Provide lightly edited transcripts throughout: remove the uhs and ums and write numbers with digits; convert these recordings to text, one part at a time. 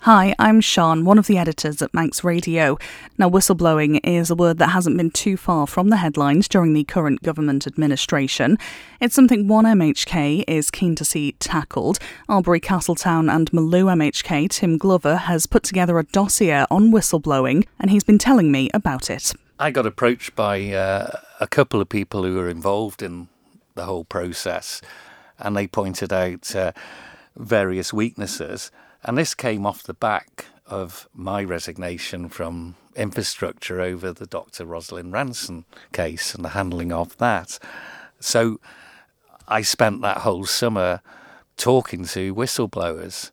Hi, I'm Sean, one of the editors at Manx Radio. Now, whistleblowing is a word that hasn't been too far from the headlines during the current government administration. It's something One MHK is keen to see tackled. Albury, Castletown and Maloo MHK, Tim Glover, has put together a dossier on whistleblowing, and he's been telling me about it. I got approached by a couple of people who were involved in the whole process, and they pointed out various weaknesses. And this came off the back of my resignation from infrastructure over the Dr. Rosalind Ranson case and the handling of that. So I spent that whole summer talking to whistleblowers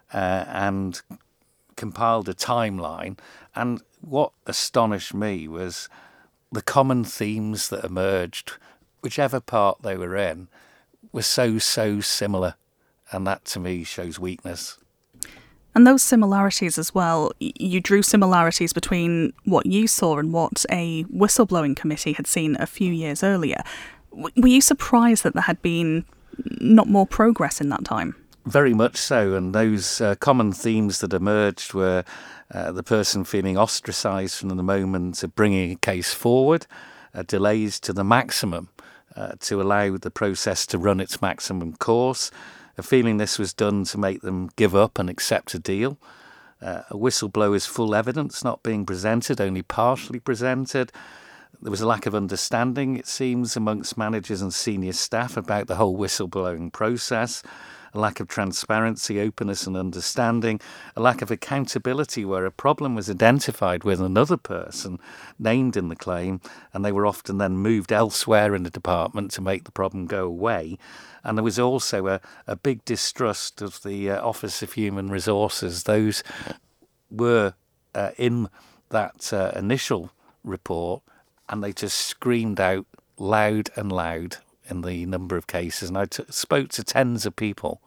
and compiled a timeline. And what astonished me was the common themes that emerged, whichever part they were in, were so similar. And that to me shows weakness. And those similarities as well, you drew similarities between what you saw and what a whistleblowing committee had seen a few years earlier. Were you surprised that there had been not more progress in that time? Very much so, and those common themes that emerged were the person feeling ostracised from the moment of bringing a case forward, delays to the maximum to allow the process to run its maximum course, a feeling this was done to make them give up and accept a deal, a whistleblower's full evidence not being presented, only partially presented. There was a lack of understanding, it seems, amongst managers and senior staff about the whole whistleblowing process, a lack of transparency, openness and understanding, a lack of accountability where a problem was identified with another person named in the claim and they were often then moved elsewhere in the department to make the problem go away. And there was also a big distrust of the Office of Human Resources. Those were in that initial report and they just screamed out loud and loud in the number of cases, and I spoke to tens of people.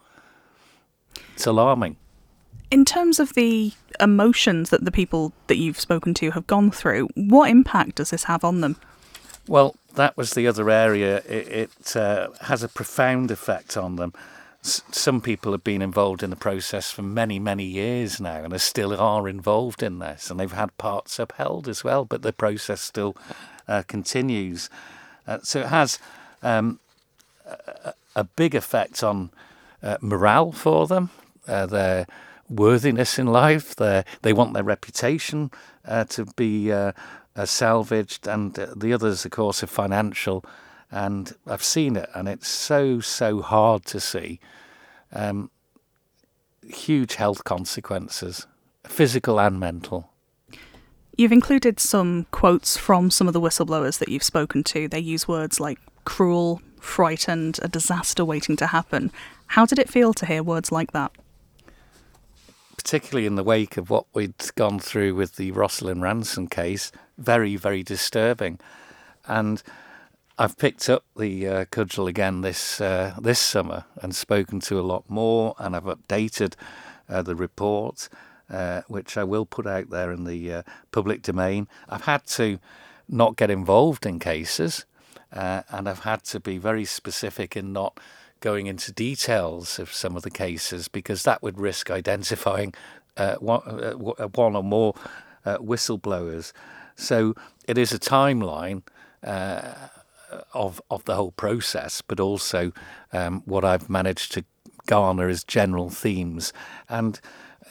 It's alarming. In terms of the emotions that the people that you've spoken to have gone through, what impact does this have on them? Well, that was the other area. It has a profound effect on them. Some people have been involved in the process for many, many years now and still are involved in this, and they've had parts upheld as well, but the process still continues. So it has a big effect on morale for them, their worthiness in life. They want their reputation to be salvaged, and the others, of course, are financial. And I've seen it, and it's so hard to see. Huge health consequences, physical and mental. You've included some quotes from some of the whistleblowers that you've spoken to. They use words like cruel, frightened, a disaster waiting to happen. How did it feel to hear words like that? Particularly in the wake of what we'd gone through with the Rosalind Ranson case, very, very disturbing. And I've picked up the cudgel again this summer and spoken to a lot more, and I've updated the report, which I will put out there in the public domain. I've had to not get involved in cases, and I've had to be very specific in not going into details of some of the cases, because that would risk identifying one or more whistleblowers. So it is a timeline of the whole process, but also what I've managed to garner as general themes. And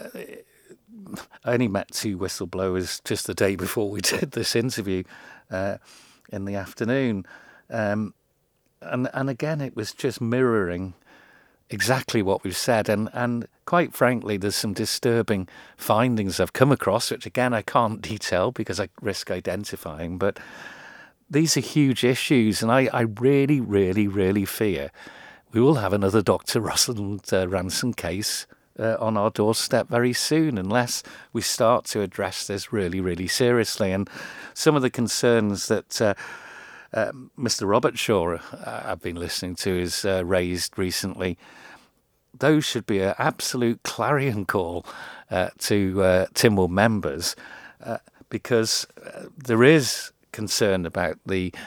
I only met two whistleblowers just the day before we did this interview in the afternoon. And again, it was just mirroring exactly what we've said. And quite frankly, there's some disturbing findings I've come across, which again, I can't detail because I risk identifying. But these are huge issues. And I really, really, really fear we will have another Dr. Rosalind Ranson case on our doorstep very soon, unless we start to address this really, really seriously. And some of the concerns that Mr. Robert Shaw, I've been listening to, is raised recently. Those should be an absolute clarion call to Tynwald members, because there is concern about the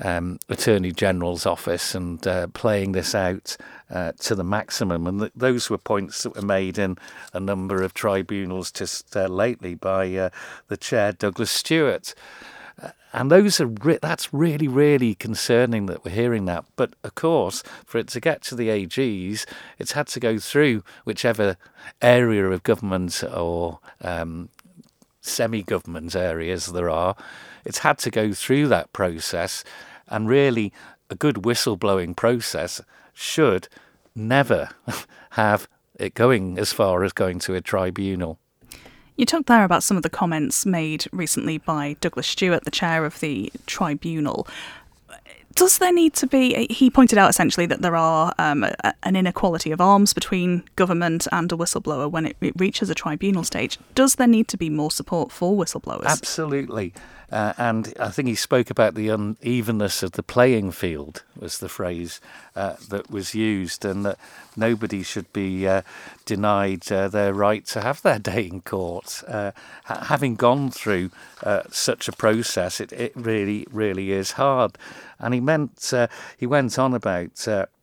Attorney General's office and playing this out to the maximum. And those were points that were made in a number of tribunals just lately by the chair, Douglas Stewart. And that's really, really concerning that we're hearing that. But, of course, for it to get to the AGs, it's had to go through whichever area of government or semi-government areas there are. It's had to go through that process. And really, a good whistleblowing process should never have it going as far as going to a tribunal. You talked there about some of the comments made recently by Douglas Stewart, the chair of the tribunal. Does there need to be, he pointed out essentially that there are an inequality of arms between government and a whistleblower when it reaches a tribunal stage. Does there need to be more support for whistleblowers? Absolutely. And I think he spoke about the unevenness of the playing field, was the phrase that was used, and that nobody should be denied their right to have their day in court. Having gone through such a process, it really, really is hard. And he went on about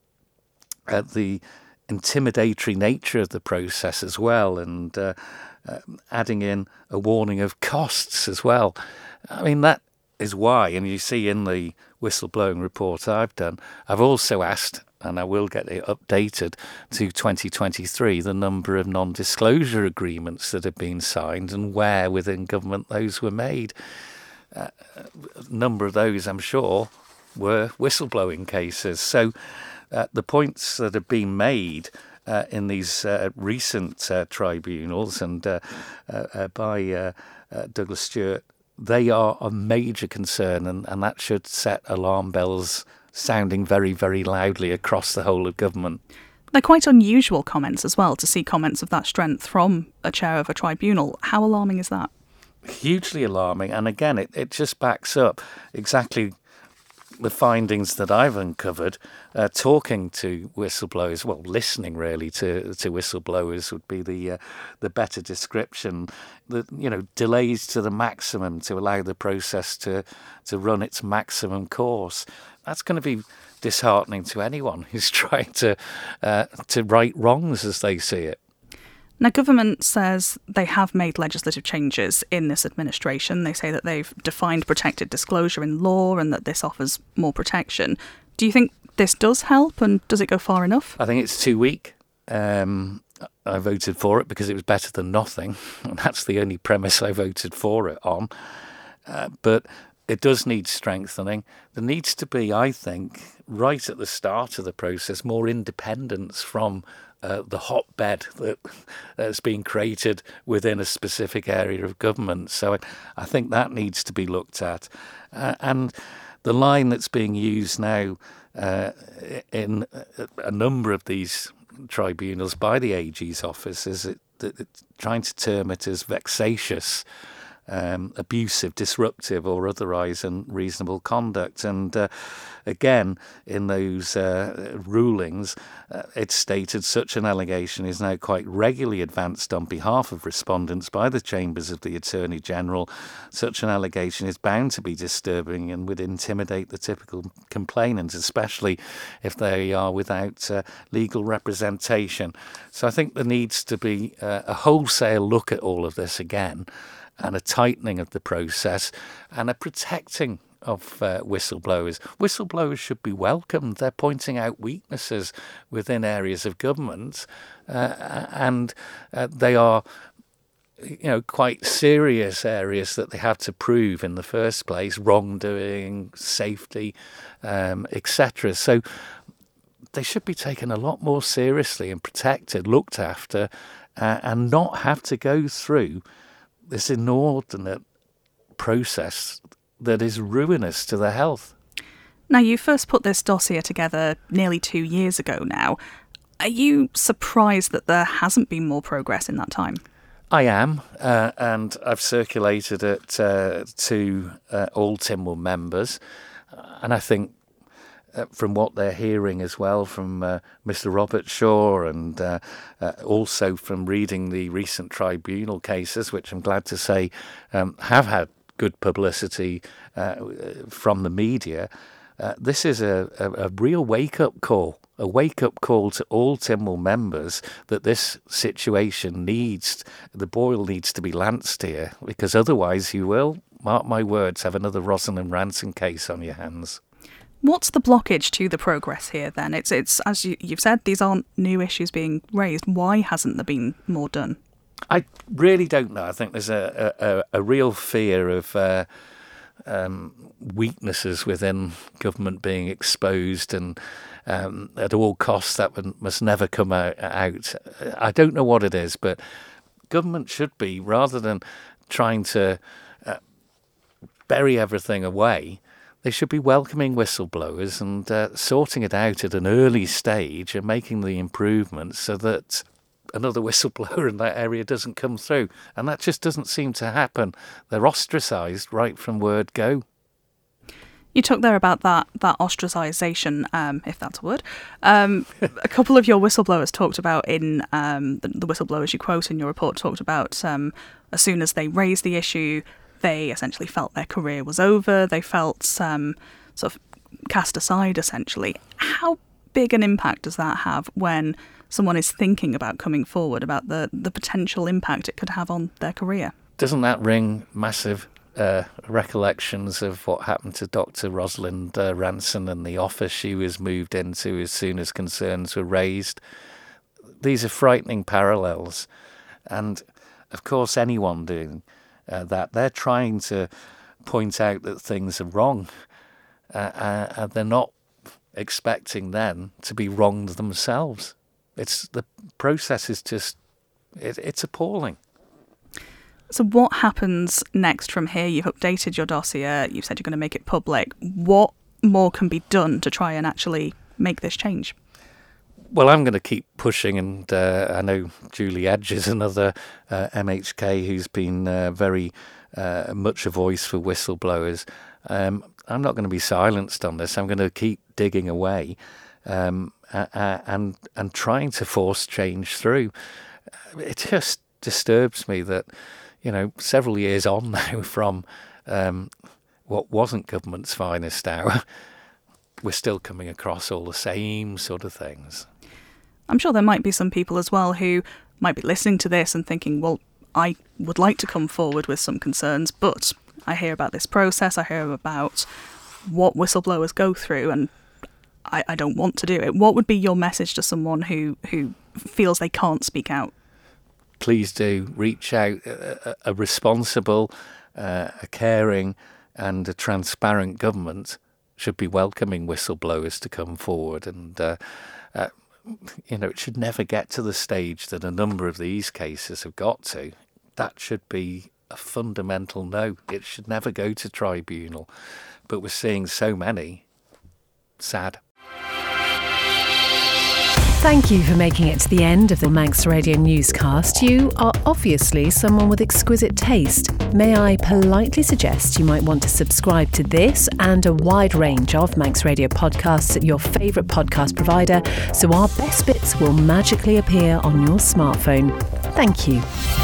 the intimidatory nature of the process as well, and adding in a warning of costs as well. I mean, that is why, and you see in the whistleblowing report I've done, I've also asked, and I will get it updated to 2023, the number of non-disclosure agreements that have been signed and where within government those were made. A number of those, I'm sure, were whistleblowing cases. So the points that have been made in these recent tribunals and by Douglas Stewart, they are a major concern, and that should set alarm bells sounding very, very loudly across the whole of government. They're quite unusual comments as well, to see comments of that strength from a chair of a tribunal. How alarming is that? Hugely alarming, and again, it just backs up exactly the findings that I've uncovered, talking to whistleblowers, well, listening really to whistleblowers would be the better description. Delays to the maximum to allow the process to run its maximum course. That's going to be disheartening to anyone who's trying to right wrongs as they see it. Now, government says they have made legislative changes in this administration. They say that they've defined protected disclosure in law and that this offers more protection. Do you think this does help, and does it go far enough? I think it's too weak. I voted for it because it was better than nothing. And that's the only premise I voted for it on. But it does need strengthening. There needs to be, I think, right at the start of the process, more independence from the hotbed that's been created within a specific area of government. So I think that needs to be looked at. And the line that's being used now in a number of these tribunals by the AG's office is trying to term it as vexatious, abusive, disruptive or otherwise unreasonable conduct. And again, in those rulings, it's stated such an allegation is now quite regularly advanced on behalf of respondents by the chambers of the Attorney General. Such an allegation is bound to be disturbing and would intimidate the typical complainant, especially if they are without legal representation. So I think there needs to be a wholesale look at all of this again, and a tightening of the process and a protecting of whistleblowers. Whistleblowers should be welcomed. They're pointing out weaknesses within areas of government, and they are, quite serious areas that they have to prove in the first place: wrongdoing, safety, etc. So they should be taken a lot more seriously and protected, looked after, and not have to go through this inordinate process that is ruinous to their health. Now, you first put this dossier together nearly 2 years ago now. Are you surprised that there hasn't been more progress in that time? I am, and I've circulated it to all Tynwald members, and I think from what they're hearing as well from Mr. Robert Shaw and also from reading the recent tribunal cases, which I'm glad to say have had good publicity from the media, This is a real wake-up call. A wake-up call to all Tynwald members that this situation the boil needs to be lanced here, because otherwise you will, mark my words, have another Rosalind Ranson case on your hands. What's the blockage to the progress here then? It's as you've said, these aren't new issues being raised. Why hasn't there been more done? I really don't know. I think there's a real fear of weaknesses within government being exposed, and at all costs that must never come out. I don't know what it is, but government should be, rather than trying to bury everything away, they should be welcoming whistleblowers and sorting it out at an early stage and making the improvements so that another whistleblower in that area doesn't come through. And that just doesn't seem to happen. They're ostracised right from word go. You talked there about that ostracisation, if that's a word. A couple of your whistleblowers talked about the whistleblowers you quote in your report talked about as soon as they raised the issue, they essentially felt their career was over. They felt sort of cast aside, essentially. How big an impact does that have when someone is thinking about coming forward, about the potential impact it could have on their career? Doesn't that ring massive recollections of what happened to Dr. Rosalind Ranson and the office she was moved into as soon as concerns were raised? These are frightening parallels. And, of course, anyone doing that, they're trying to point out that things are wrong. And they're not expecting then to be wronged themselves. The process is just, it's appalling. So what happens next from here? You've updated your dossier. You've said you're going to make it public. What more can be done to try and actually make this change? Well, I'm going to keep pushing, and I know Julie Edge is another MHK who's been very much a voice for whistleblowers. I'm not going to be silenced on this. I'm going to keep digging away and trying to force change through. It just disturbs me that, several years on now from what wasn't government's finest hour, we're still coming across all the same sort of things. I'm sure there might be some people as well who might be listening to this and thinking, well, I would like to come forward with some concerns, but I hear about this process, I hear about what whistleblowers go through, and I don't want to do it. What would be your message to someone who feels they can't speak out? Please do reach out. A responsible, a caring and a transparent government should be welcoming whistleblowers to come forward. And, it should never get to the stage that a number of these cases have got to. That should be a fundamental no. It should never go to tribunal. But we're seeing so many. Sad. Thank you for making it to the end of the Manx Radio newscast. You are obviously someone with exquisite taste. May I politely suggest you might want to subscribe to this and a wide range of Manx Radio podcasts at your favourite podcast provider, so our best bits will magically appear on your smartphone. Thank you.